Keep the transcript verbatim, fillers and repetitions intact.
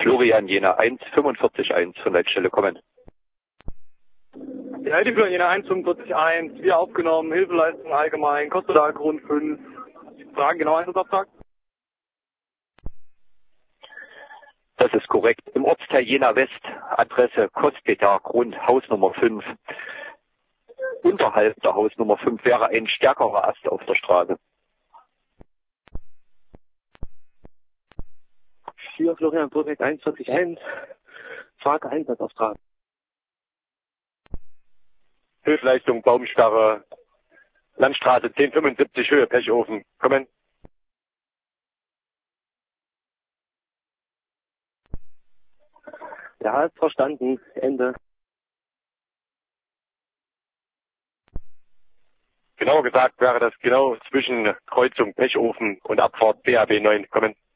Florian Jena eins fünfundvierzig eins von Leitstelle kommen. Ja, die Florian Jena eins fünfundvierzig eins, wir aufgenommen, Hilfeleistung allgemein, Kostbedarf Grund fünf. Fragen genau Einsatzabtrag? Das ist korrekt. Im Ortsteil Jena West, Adresse Kostpeter, Grund Hausnummer fünf. Unterhalb der Hausnummer fünf wäre ein stärkerer Ast auf der Straße. Hier Florian Projekt eins vierzig eins, Frage Einsatzauftrag. Hilfeleistung, Baumsperre, Landstraße zehn fünfundsiebzig, Höhe Pechofen. Kommen. Ja, ist verstanden. Ende. Genauer gesagt wäre das genau zwischen Kreuzung Pechofen und Abfahrt B A B neun. Kommen.